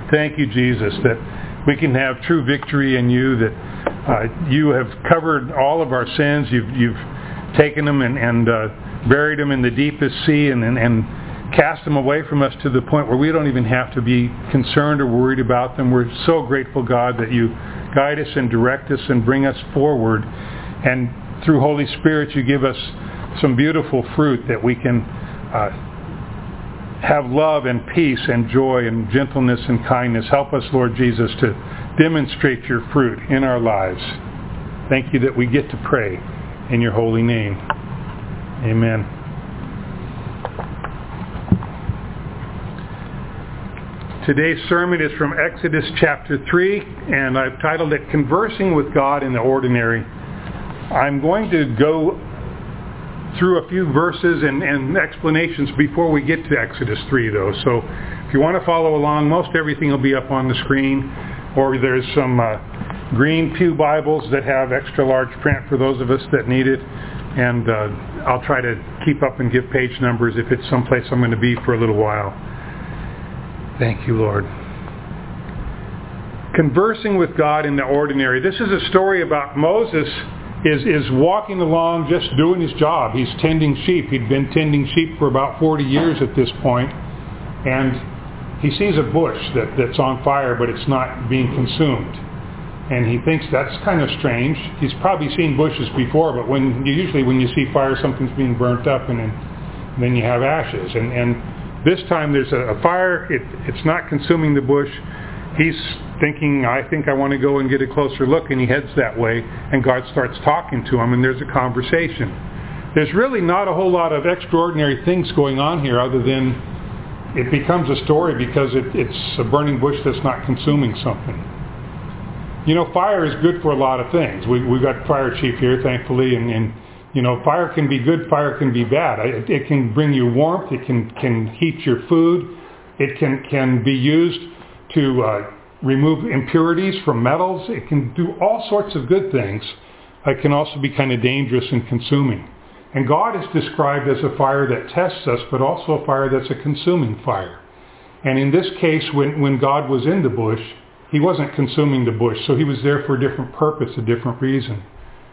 Thank you, Jesus, that we can have true victory in you, that you have covered all of our sins. You've taken them and buried them in the deepest sea and cast them away from us to the point where we don't even have to be concerned or worried about them. We're so grateful, God, that you guide us and direct us and bring us forward. And through Holy Spirit, you give us some beautiful fruit that we can have love and peace and joy and gentleness and kindness. Help us, Lord Jesus, to demonstrate your fruit in our lives. Thank you that we get to pray in your holy name. Amen. Today's sermon is from Exodus chapter 3, and I've titled it Conversing with God in the Ordinary. I'm going to go through a few verses and explanations before we get to Exodus 3, though. So if you want to follow along, most everything will be up on the screen, or there's some green pew Bibles that have extra large print for those of us that need it. And I'll try to keep up and give page numbers if it's someplace I'm going to be for a little while. Thank you, Lord. Conversing with God in the ordinary. This is a story about Moses is walking along just doing his job. He's tending sheep. He'd been tending sheep for about 40 years at this point. And he sees a bush that's on fire, but it's not being consumed. And he thinks that's kind of strange. He's probably seen bushes before, but usually when you see fire, something's being burnt up and then you have ashes. And this time there's a fire. It's not consuming the bush. He's thinking, I think I want to go and get a closer look, and he heads that way, and God starts talking to him, and there's a conversation. There's really not a whole lot of extraordinary things going on here other than it becomes a story because it's a burning bush that's not consuming something. You know, fire is good for a lot of things. We've got fire chief here, thankfully, and you know, fire can be good, fire can be bad. It can bring you warmth, it can heat your food, it can be used to remove impurities from metals. It can do all sorts of good things. It can also be kind of dangerous and consuming. And God is described as a fire that tests us, but also a fire that's a consuming fire. And in this case, when God was in the bush, he wasn't consuming the bush, so he was there for a different purpose, a different reason.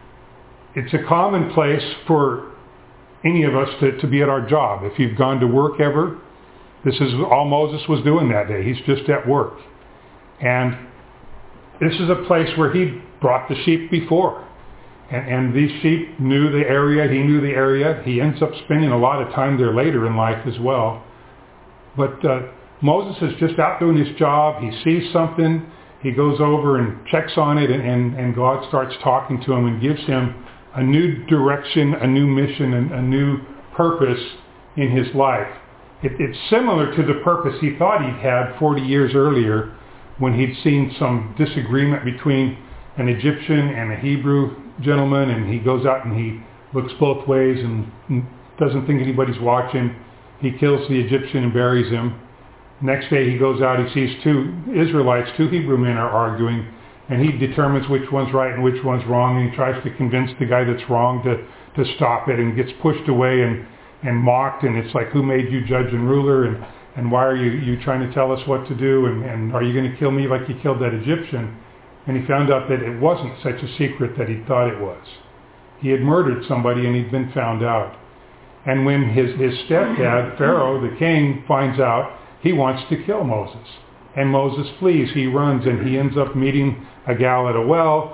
It's a common place for any of us to be at our job. If you've gone to work ever, this is all Moses was doing that day. He's just at work. And this is a place where he brought the sheep before. And these sheep knew the area. He knew the area. He ends up spending a lot of time there later in life as well. But Moses is just out doing his job. He sees something. He goes over and checks on it. And God starts talking to him and gives him a new direction, a new mission, and a new purpose in his life. It's similar to the purpose he thought he'd had 40 years earlier when he'd seen some disagreement between an Egyptian and a Hebrew gentleman, and he goes out and he looks both ways and doesn't think anybody's watching. He kills the Egyptian and buries him. Next day he goes out, he sees two Israelites, two Hebrew men are arguing, and he determines which one's right and which one's wrong, and he tries to convince the guy that's wrong to stop it, and gets pushed away and mocked, and it's like, who made you judge and ruler, and why are you trying to tell us what to do, and are you going to kill me like you killed that Egyptian? And he found out that it wasn't such a secret that he thought it was. He had murdered somebody and he'd been found out. And when his stepdad, Pharaoh, the king, finds out, he wants to kill Moses. And Moses flees, he runs, and he ends up meeting a gal at a well,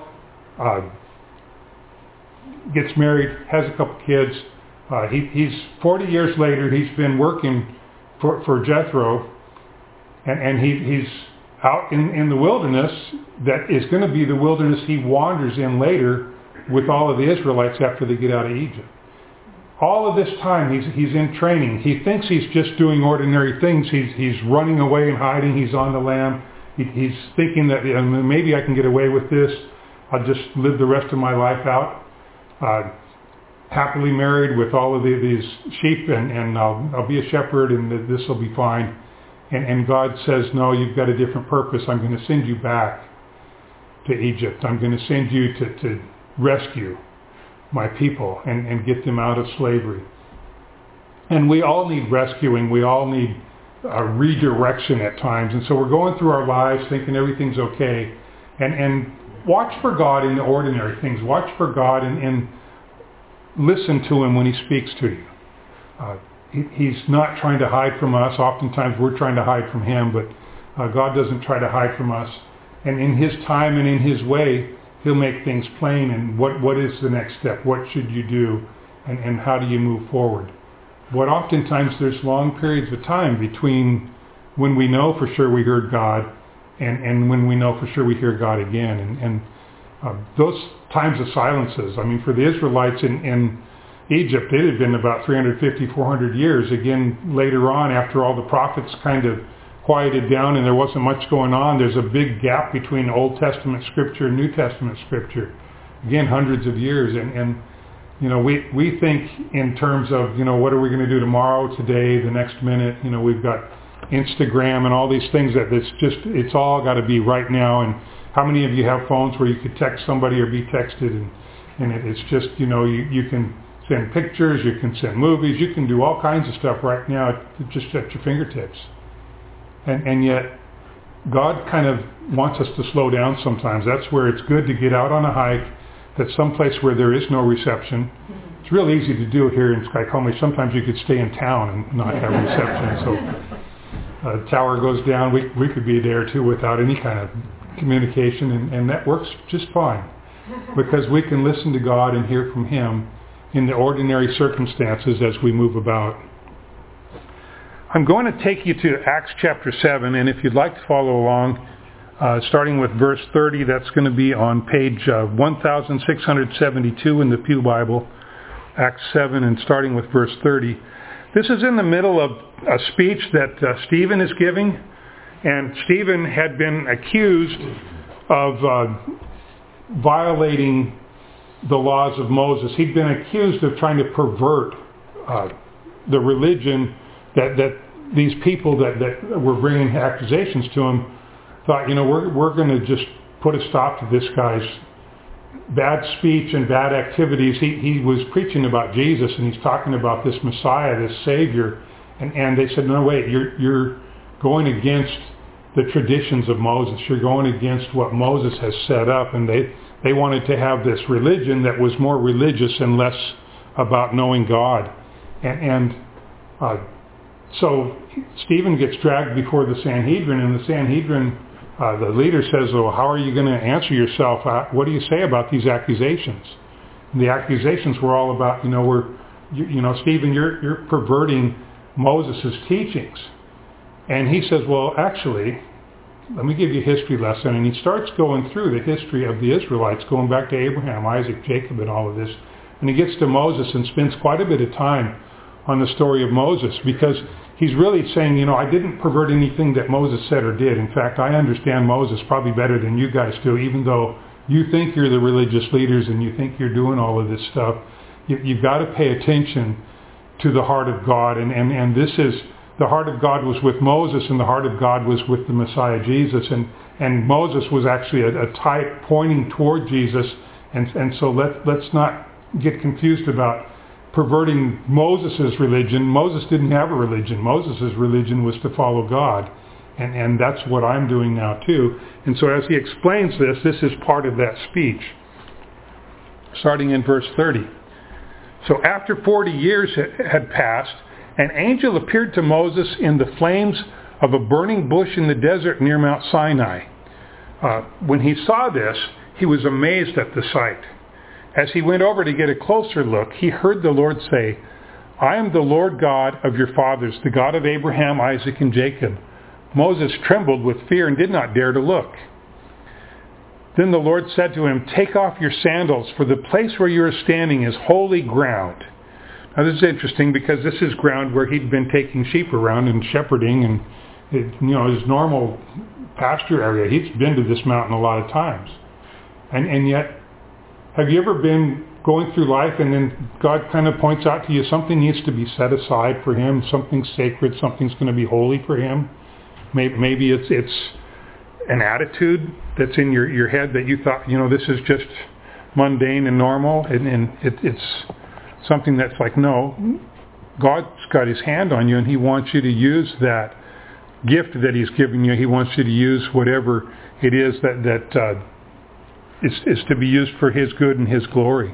gets married, has a couple kids. He's 40 years later, he's been working for Jethro, and he's out in the wilderness that is going to be the wilderness he wanders in later with all of the Israelites after they get out of Egypt. All of this time he's in training. He thinks he's just doing ordinary things. He's running away and hiding. He's on the lam. He's thinking that maybe I can get away with this. I'll just live the rest of my life out. Happily married with all of these sheep, and I'll be a shepherd, and this will be fine. And God says, no, you've got a different purpose. I'm going to send you back to Egypt. I'm going to send you to rescue my people and get them out of slavery. And we all need rescuing. We all need redirection at times. And so we're going through our lives thinking everything's okay. And watch for God in the ordinary things. Watch for God and listen to Him when He speaks to you. He's not trying to hide from us. Oftentimes we're trying to hide from Him, but God doesn't try to hide from us. And in His time and in His way, He'll make things plain. And what is the next step? What should you do? And how do you move forward? But oftentimes there's long periods of time between when we know for sure we heard God and when we know for sure we hear God again. And those times of silences, I mean, for the Israelites in Egypt, it had been about 350, 400 years. Again, later on, after all the prophets kind of quieted down and there wasn't much going on, there's a big gap between Old Testament Scripture and New Testament Scripture. Again, hundreds of years. And you know, we think in terms of, you know, what are we going to do tomorrow, today, the next minute. You know, we've got Instagram and all these things that it's all got to be right now. And how many of you have phones where you could text somebody or be texted and it's just, you know, you can send pictures, you can send movies, you can do all kinds of stuff right now just at your fingertips. And yet God kind of wants us to slow down sometimes. That's where it's good to get out on a hike. That's someplace where there is no reception. It's real easy to do here in Skycombe. Sometimes you could stay in town and not have reception. So a tower goes down. We could be there too without any kind of communication, and that works just fine because we can listen to God and hear from Him in the ordinary circumstances as we move about. I'm going to take you to Acts chapter 7, and if you'd like to follow along, starting with verse 30, that's going to be on page 1672 in the Pew Bible, Acts 7, and starting with verse 30. This is in the middle of a speech that Stephen is giving, and Stephen had been accused of violating the laws of Moses. He'd been accused of trying to pervert the religion that these people that were bringing accusations to him thought, you know, we're going to just put a stop to this guy's bad speech and bad activities. He was preaching about Jesus, and he's talking about this Messiah, this Savior, and they said, no, wait, you're going against the traditions of Moses. You're going against what Moses has set up, and they wanted to have this religion that was more religious and less about knowing God. So Stephen gets dragged before the Sanhedrin, and the Sanhedrin, the leader says, well, how are you going to answer yourself? What do you say about these accusations? And the accusations were all about, Stephen, you're perverting Moses' teachings. And he says, well, actually, let me give you a history lesson. And he starts going through the history of the Israelites, going back to Abraham, Isaac, Jacob, and all of this. And he gets to Moses and spends quite a bit of time on the story of Moses, because he's really saying, I didn't pervert anything that Moses said or did. In fact, I understand Moses probably better than you guys do, even though you think you're the religious leaders and you think you're doing all of this stuff. You've got to pay attention to the heart of God. And this is, the heart of God was with Moses, and the heart of God was with the Messiah, Jesus. And Moses was actually a type pointing toward Jesus. And so let's not get confused about perverting Moses' religion. Moses didn't have a religion. Moses' religion was to follow God. And that's what I'm doing now too. And so as he explains this is part of that speech. Starting in verse 30. So after 40 years had passed, an angel appeared to Moses in the flames of a burning bush in the desert near Mount Sinai. When he saw this, he was amazed at the sight. As he went over to get a closer look, he heard the Lord say, I am the Lord God of your fathers, the God of Abraham, Isaac, and Jacob. Moses trembled with fear and did not dare to look. Then the Lord said to him, take off your sandals, for the place where you are standing is holy ground. Now this is interesting because this is ground where he'd been taking sheep around and shepherding and his normal pasture area. He's been to this mountain a lot of times. And yet, have you ever been going through life and then God kind of points out to you something needs to be set aside for Him, something sacred, something's going to be holy for Him? Maybe it's an attitude that's in your head that you thought, this is just mundane and normal, and it's something that's like, no, God's got His hand on you and He wants you to use that gift that he's given you. He wants you to use whatever it is that is to be used for his good and his glory.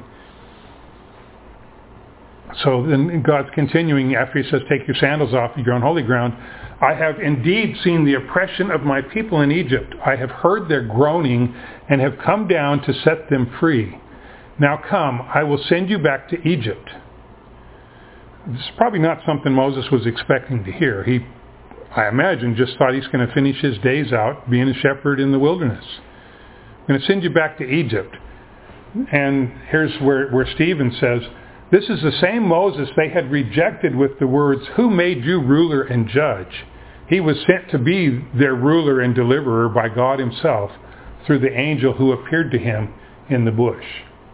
So then God's continuing after he says, take your sandals off, you're on holy ground. I have indeed seen the oppression of my people in Egypt. I have heard their groaning and have come down to set them free. Now come, I will send you back to Egypt. This is probably not something Moses was expecting to hear. He, I imagine, just thought he's going to finish his days out being a shepherd in the wilderness. I'm going to send you back to Egypt. And here's where Stephen says, this is the same Moses they had rejected with the words, who made you ruler and judge? He was sent to be their ruler and deliverer by God himself through the angel who appeared to him in the bush.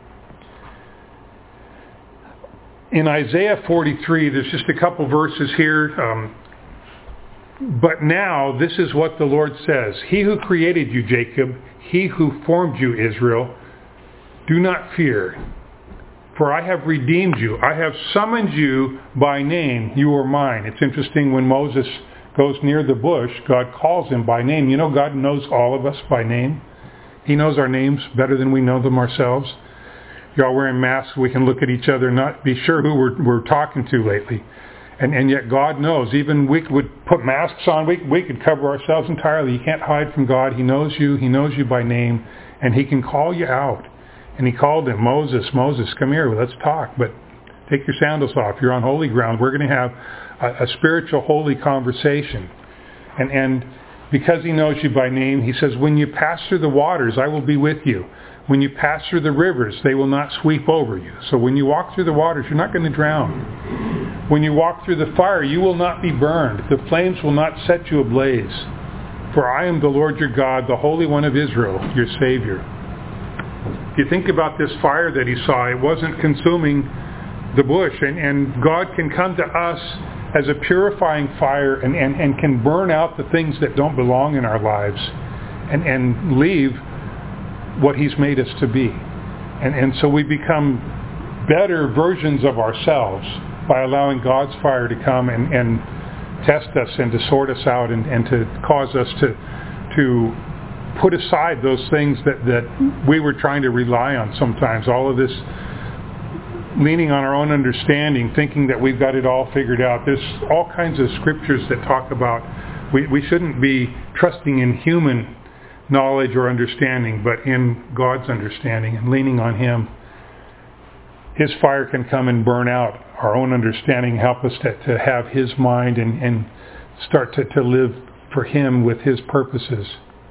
In Isaiah 43, there's just a couple verses here. But now, this is what the Lord says. He who created you, Jacob, he who formed you, Israel, do not fear. For I have redeemed you. I have summoned you by name. You are mine. It's interesting when Moses goes near the bush, God calls him by name. You know, God knows all of us by name. He knows our names better than we know them ourselves. You're all wearing masks. We can look at each other and not be sure who we're talking to lately. And yet God knows. Even we would put masks on. We could cover ourselves entirely. You can't hide from God. He knows you. He knows you by name. And he can call you out. And he called him, Moses, come here, let's talk. But take your sandals off. You're on holy ground. We're going to have a spiritual, holy conversation. And because he knows you by name, he says, when you pass through the waters, I will be with you. When you pass through the rivers, they will not sweep over you. So when you walk through the waters, you're not going to drown. When you walk through the fire, you will not be burned. The flames will not set you ablaze. For I am the Lord your God, the Holy One of Israel, your Savior. If you think about this fire that he saw, it wasn't consuming the bush. And God can come to us as a purifying fire and can burn out the things that don't belong in our lives and leave what he's made us to be. And so we become better versions of ourselves by allowing God's fire to come and test us and to sort us out and to cause us to put aside those things that we were trying to rely on sometimes. All of this leaning on our own understanding, thinking that we've got it all figured out. There's all kinds of scriptures that talk about we shouldn't be trusting in human knowledge or understanding, but in God's understanding and leaning on him. His fire can come and burn out our own understanding, help us to have his mind and start to live for him with his purposes.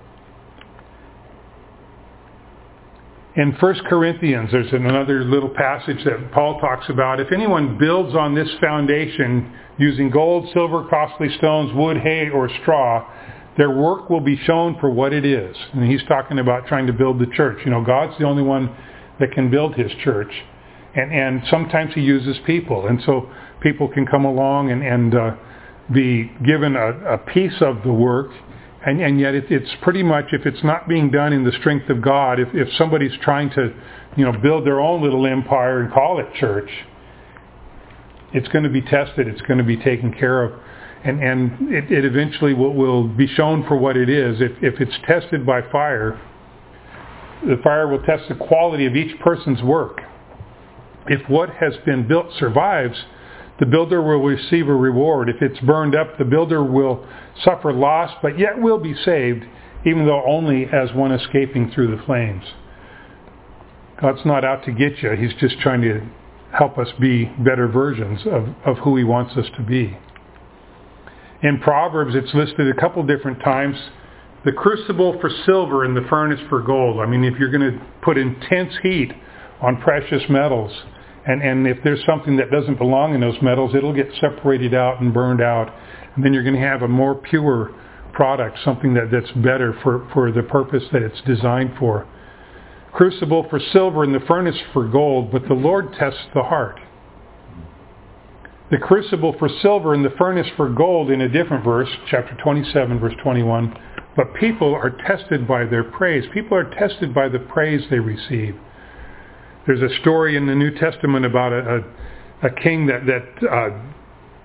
In 1 Corinthians, there's another little passage that Paul talks about. If anyone builds on this foundation using gold, silver, costly stones, wood, hay, or straw, their work will be shown for what it is. And he's talking about trying to build the church. You know, God's the only one that can build his church. And sometimes he uses people. And so people can come along and be given a piece of the work. And yet it's pretty much, if it's not being done in the strength of God, if somebody's trying to, build their own little empire and call it church, it's going to be tested. It's going to be taken care of. And it eventually will be shown for what it is. If it's tested by fire, the fire will test the quality of each person's work. If what has been built survives, the builder will receive a reward. If it's burned up, the builder will suffer loss, but yet will be saved, even though only as one escaping through the flames. God's not out to get you. He's just trying to help us be better versions of who he wants us to be. In Proverbs, it's listed a couple different times. The crucible for silver and the furnace for gold. I mean, if you're going to put intense heat on precious metals, and if there's something that doesn't belong in those metals, it'll get separated out and burned out. And then you're going to have a more pure product, something that's better for the purpose that it's designed for. Crucible for silver and the furnace for gold, but the Lord tests the heart. The crucible for silver and the furnace for gold in a different verse, chapter 27, verse 21. But people are tested by their praise. People are tested by the praise they receive. There's a story in the New Testament about a king that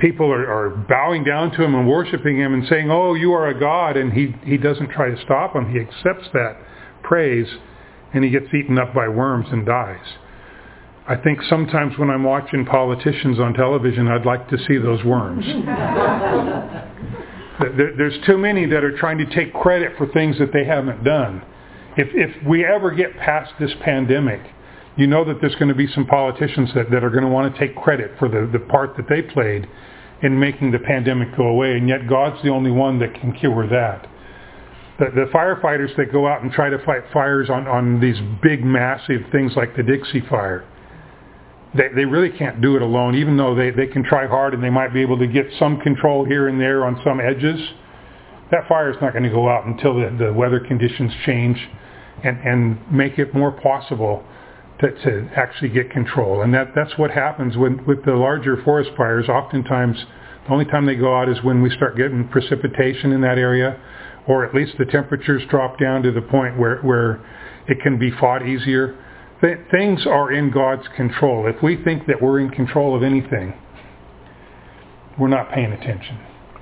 people are bowing down to him and worshiping him and saying, "Oh, you are a god," and he doesn't try to stop them. He accepts that praise, and he gets eaten up by worms and dies. I think sometimes when I'm watching politicians on television, I'd like to see those worms. There's too many that are trying to take credit for things that they haven't done. If we ever get past this pandemic, you know that there's going to be some politicians that are going to want to take credit for the part that they played in making the pandemic go away, and yet God's the only one that can cure that. The firefighters that go out and try to fight fires on these big, massive things like the Dixie Fire, they really can't do it alone, even though they can try hard and they might be able to get some control here and there on some edges. That fire is not going to go out until the weather conditions change and make it more possible to actually get control. And that's what happens with the larger forest fires. Oftentimes, the only time they go out is when we start getting precipitation in that area, or at least the temperatures drop down to the point where it can be fought easier. Things are in God's control. If we think that we're in control of anything, we're not paying attention.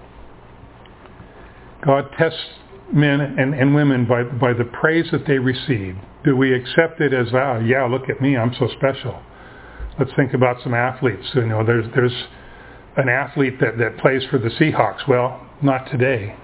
God tests men and women by the praise that they receive. Do we accept it as, yeah, look at me, I'm so special? Let's think about some athletes. There's an athlete that plays for the Seahawks. Well, not today.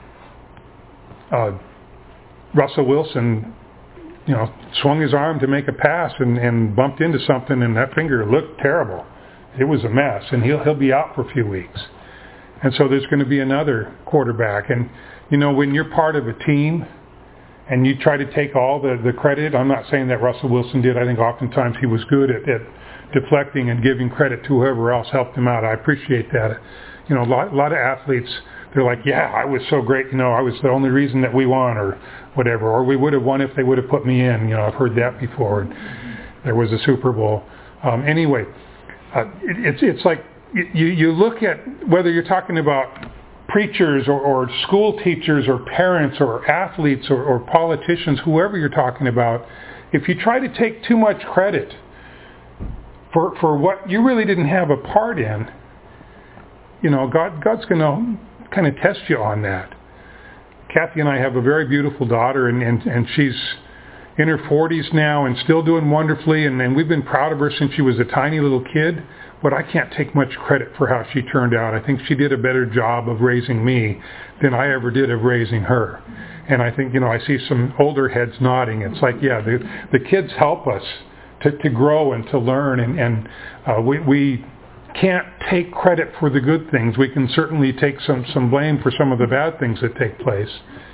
Russell Wilson, swung his arm to make a pass and bumped into something, and that finger looked terrible. It was a mess, and he'll be out for a few weeks. And so there's going to be another quarterback. And, when you're part of a team and you try to take all the credit, I'm not saying that Russell Wilson did. I think oftentimes he was good at deflecting and giving credit to whoever else helped him out. I appreciate that. A lot of athletes, they're like, yeah, I was so great. I was the only reason that we won, or whatever. Or we would have won if they would have put me in. I've heard that before. There was a Super Bowl. Anyway, it's like you look at whether you're talking about preachers or school teachers or parents or athletes or politicians, whoever you're talking about, if you try to take too much credit for what you really didn't have a part in, God's going to kind of test you on that. Kathy and I have a very beautiful daughter, and she's in her 40s now and still doing wonderfully, and we've been proud of her since she was a tiny little kid, but I can't take much credit for how she turned out. I think she did a better job of raising me than I ever did of raising her. And I think, I see some older heads nodding. It's like, yeah, the kids help us to grow and to learn, and we can't take credit for the good things. We can certainly take some blame for some of the bad things that take place.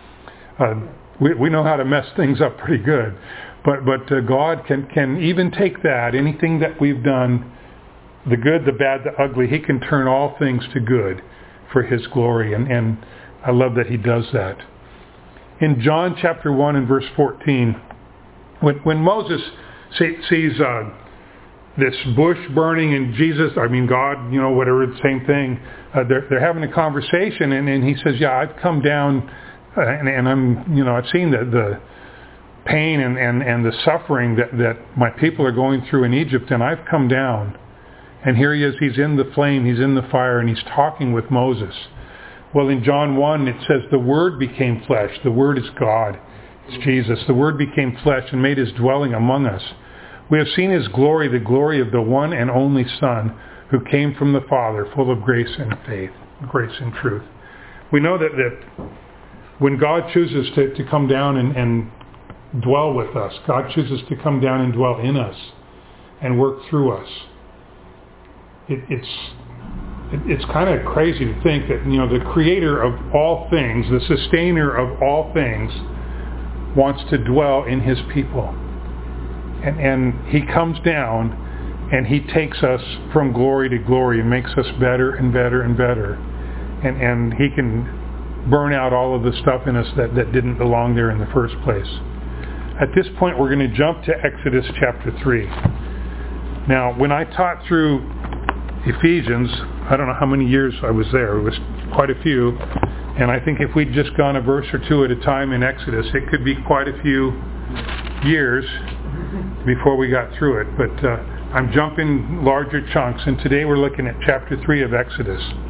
We know how to mess things up pretty good, but God can even take that, anything that we've done, the good, the bad, the ugly, He can turn all things to good for His glory, and I love that He does that. In John chapter 1 and verse 14, when Moses sees this bush burning and God, whatever, the same thing, they're having a conversation, and he says, yeah, I've come down and I'm, I've seen the pain and the suffering that my people are going through in Egypt, and I've come down. And here he is, he's in the flame, he's in the fire, and he's talking with Moses. Well, in John 1, it says the Word became flesh. The Word is God. It's Jesus. The Word became flesh and made His dwelling among us. We have seen His glory, the glory of the one and only Son, who came from the Father, full of grace and faith, grace and truth. We know that when God chooses to come down and dwell with us, God chooses to come down and dwell in us and work through us. It's kind of crazy to think that, the creator of all things, the sustainer of all things, wants to dwell in His people. And He comes down and He takes us from glory to glory and makes us better and better and better. And He can burn out all of the stuff in us that didn't belong there in the first place. At this point, we're going to jump to Exodus chapter 3. Now, when I taught through Ephesians, I don't know how many years I was there. It was quite a few. And I think if we'd just gone a verse or two at a time in Exodus, it could be quite a few years before we got through it. But I'm jumping larger chunks, and today we're looking at chapter 3 of Exodus.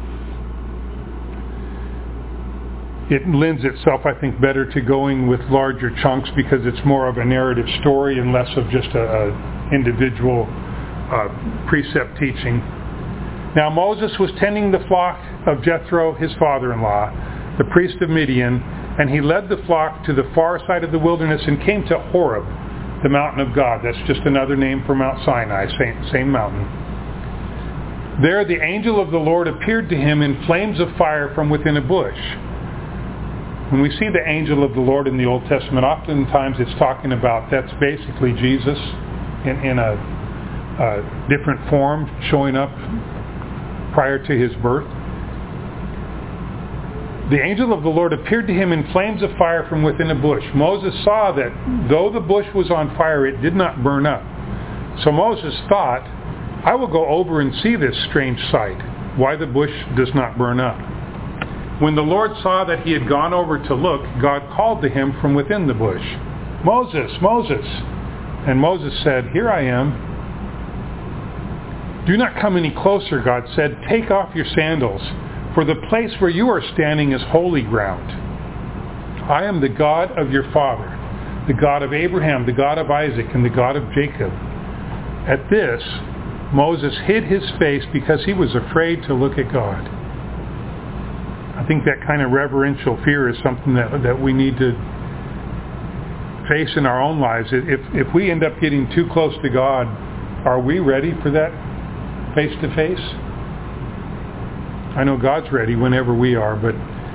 it lends itself, I think, better to going with larger chunks because it's more of a narrative story and less of just a individual precept teaching. Now Moses was tending the flock of Jethro, his father-in-law, the priest of Midian, and he led the flock to the far side of the wilderness and came to Horeb, the mountain of God. That's just another name for Mount Sinai, same mountain. There the angel of the Lord appeared to him in flames of fire from within a bush. When we see the angel of the Lord in the Old Testament, oftentimes it's talking about that's basically Jesus in a different form showing up prior to his birth. The angel of the Lord appeared to him in flames of fire from within a bush. Moses saw that though the bush was on fire, it did not burn up. So Moses thought, I will go over and see this strange sight, why the bush does not burn up. When the Lord saw that he had gone over to look, God called to him from within the bush, Moses, Moses. And Moses said, Here I am. Do not come any closer, God said. Take off your sandals, for the place where you are standing is holy ground. I am the God of your father, the God of Abraham, the God of Isaac, and the God of Jacob. At this, Moses hid his face because he was afraid to look at God. I think that kind of reverential fear is something that we need to face in our own lives. If we end up getting too close to God, are we ready for that face-to-face? I know God's ready whenever we are, but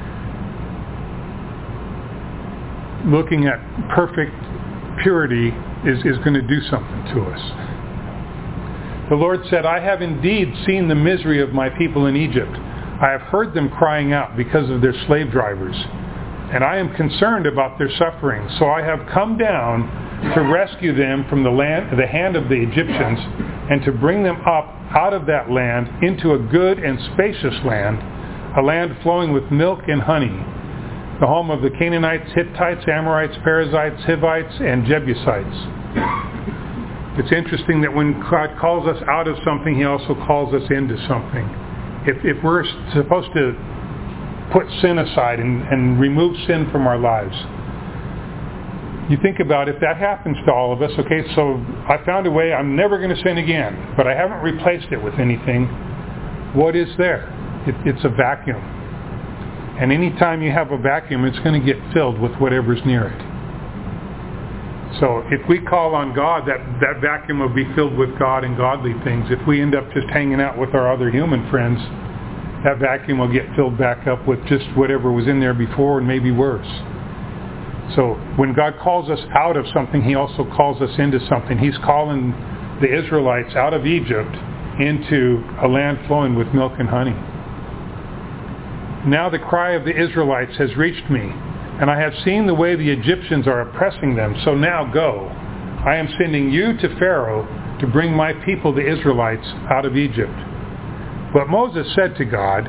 looking at perfect purity is going to do something to us. The Lord said, I have indeed seen the misery of my people in Egypt. I have heard them crying out because of their slave drivers, and I am concerned about their suffering. So I have come down to rescue them from the hand of the Egyptians, and to bring them up out of that land into a good and spacious land, a land flowing with milk and honey, the home of the Canaanites, Hittites, Amorites, Perizzites, Hivites, and Jebusites. It's interesting that when God calls us out of something, he also calls us into something. If we're supposed to put sin aside and remove sin from our lives, you think about if that happens to all of us, okay, so I found a way, I'm never going to sin again, but I haven't replaced it with anything. What is there? It's a vacuum. And anytime you have a vacuum, it's going to get filled with whatever's near it. So if we call on God, that vacuum will be filled with God and godly things. If we end up just hanging out with our other human friends, that vacuum will get filled back up with just whatever was in there before and maybe worse. So when God calls us out of something, he also calls us into something. He's calling the Israelites out of Egypt into a land flowing with milk and honey. Now the cry of the Israelites has reached me, and I have seen the way the Egyptians are oppressing them. So now go. I am sending you to Pharaoh to bring my people, the Israelites, out of Egypt. But Moses said to God,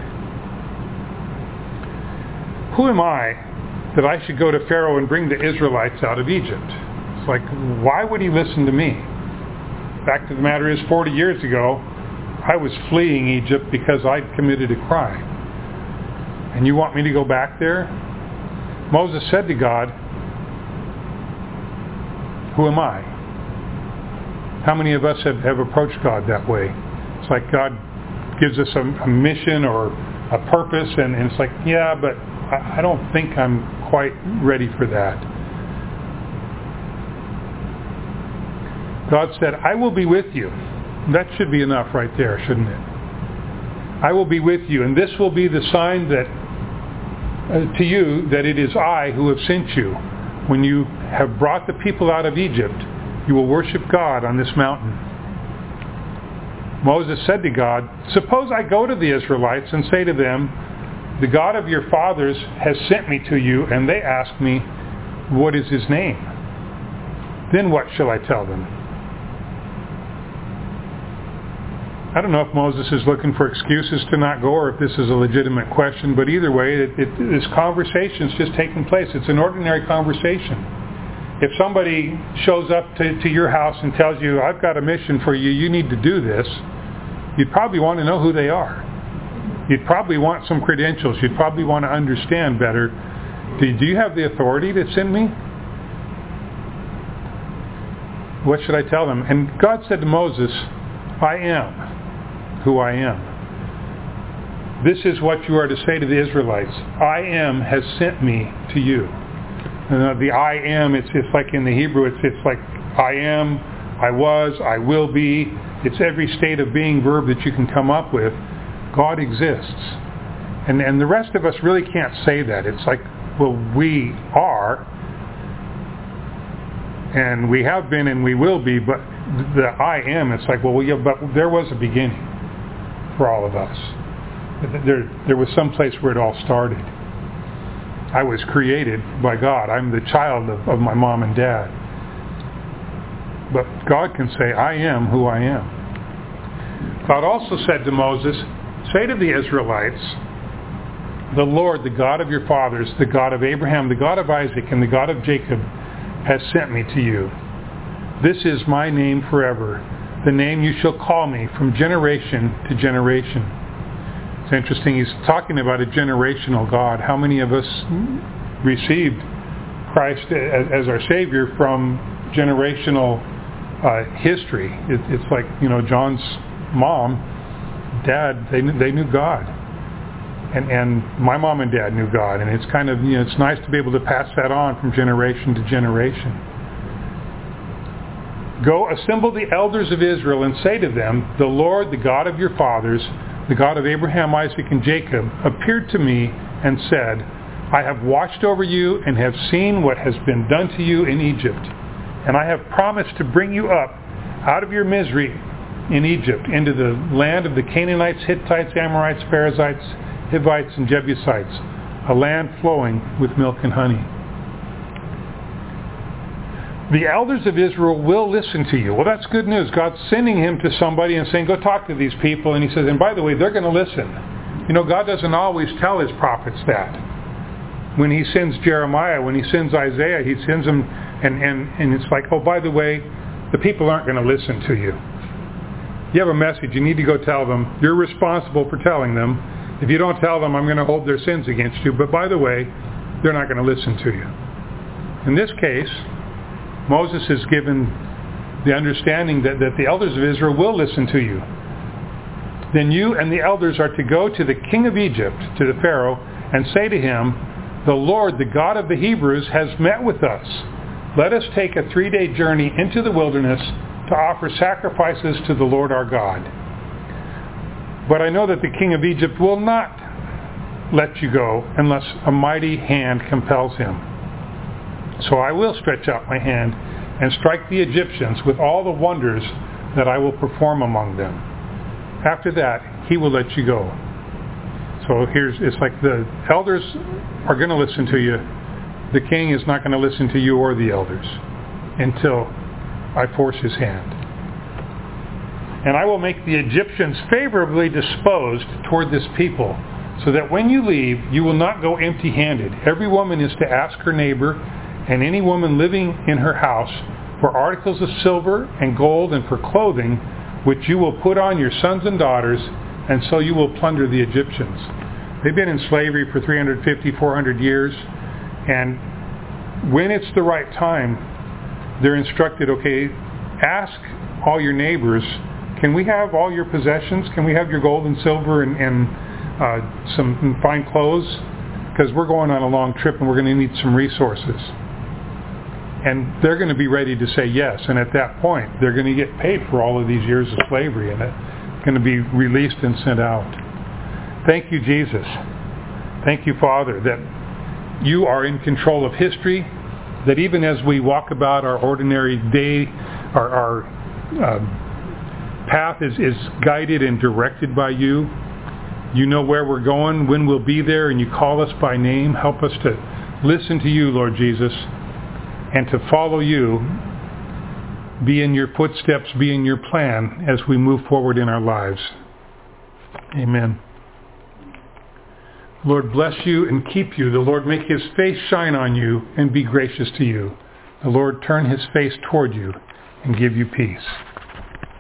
Who am I that I should go to Pharaoh and bring the Israelites out of Egypt? It's like, why would he listen to me? Fact of the matter is, 40 years ago, I was fleeing Egypt because I'd committed a crime. And you want me to go back there? Moses said to God, Who am I? How many of us have approached God that way? It's like God gives us a mission or a purpose, and it's like, yeah, but I don't think I'm quite ready for that. God said, I will be with you. That should be enough right there, shouldn't it? I will be with you, and this will be the sign that to you that it is I who have sent you. When you have brought the people out of Egypt, you will worship God on this mountain. Moses said to God, Suppose I go to the Israelites and say to them, The God of your fathers has sent me to you, and they ask me, What is his name? Then what shall I tell them? I don't know if Moses is looking for excuses to not go or if this is a legitimate question, but either way, this conversation's just taking place. It's an ordinary conversation. If somebody shows up to your house and tells you, I've got a mission for you, you need to do this, you'd probably want to know who they are. You'd probably want some credentials. You'd probably want to understand better Do you have the authority to send me? What should I tell them? And God said to Moses, I am who I am. This is what you are to say to the Israelites. I am has sent me to you. And the I am, it's like in the Hebrew, it's like I am, I was, I will be. It's every state of being verb that you can come up with. God exists. And the rest of us really can't say that. It's like, well, we are, and we have been, and we will be, but the I am, it's like, well, yeah, but there was a beginning for all of us. There was some place where it all started. I was created by God. I'm the child of my mom and dad. But God can say, I am who I am. God also said to Moses, say to the Israelites, the Lord, the God of your fathers, the God of Abraham, the God of Isaac, and the God of Jacob, has sent me to you. This is my name forever, the name you shall call me from generation to generation. It's interesting, he's talking about a generational God. How many of us received Christ as our Savior from generational history? It's like, John's mom, dad, they knew God. And my mom and dad knew God. And it's kind of, it's nice to be able to pass that on from generation to generation. Go assemble the elders of Israel and say to them, the Lord, the God of your fathers, the God of Abraham, Isaac, and Jacob, appeared to me and said, I have watched over you and have seen what has been done to you in Egypt. And I have promised to bring you up out of your misery in Egypt into the land of the Canaanites, Hittites, Amorites, Perizzites, Hivites, and Jebusites, a land flowing with milk and honey. The elders of Israel will listen to you. Well, that's good news. God's sending him to somebody and saying, go talk to these people. And he says, and by the way, they're going to listen. God doesn't always tell his prophets that. When he sends Jeremiah, when he sends Isaiah, he sends them, and it's like, oh, by the way, the people aren't going to listen to you. You have a message. You need to go tell them. You're responsible for telling them. If you don't tell them, I'm going to hold their sins against you. But by the way, they're not going to listen to you. In this case, Moses is given the understanding that the elders of Israel will listen to you. Then you and the elders are to go to the king of Egypt, to the Pharaoh, and say to him, the Lord, the God of the Hebrews, has met with us. Let us take a 3-day journey into the wilderness to offer sacrifices to the Lord our God. But I know that the king of Egypt will not let you go unless a mighty hand compels him. So I will stretch out my hand and strike the Egyptians with all the wonders that I will perform among them. After that, he will let you go. So it's like the elders are going to listen to you. The king is not going to listen to you or the elders until I force his hand. And I will make the Egyptians favorably disposed toward this people, so that when you leave, you will not go empty-handed. Every woman is to ask her neighbor, and any woman living in her house, for articles of silver and gold and for clothing, which you will put on your sons and daughters, and so you will plunder the Egyptians. They've been in slavery for 350, 400 years, and when it's the right time, they're instructed, okay, ask all your neighbors, can we have all your possessions? Can we have your gold and silver and some fine clothes? Because we're going on a long trip and we're going to need some resources. And they're going to be ready to say yes. And at that point, they're going to get paid for all of these years of slavery, and it's going to be released and sent out. Thank you, Jesus. Thank you, Father, that you are in control of history, that even as we walk about our ordinary day, our path is guided and directed by you. You know where we're going, when we'll be there, and you call us by name. Help us to listen to you, Lord Jesus, and to follow you, be in your footsteps, be in your plan as we move forward in our lives. Amen. Lord bless you and keep you. The Lord make his face shine on you and be gracious to you. The Lord turn his face toward you and give you peace.